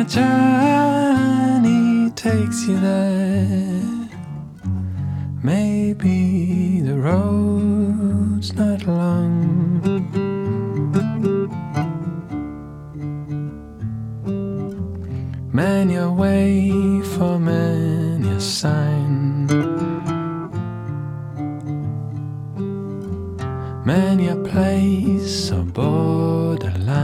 journey takes you there. Maybe the road's not long. Man your way for man your sign.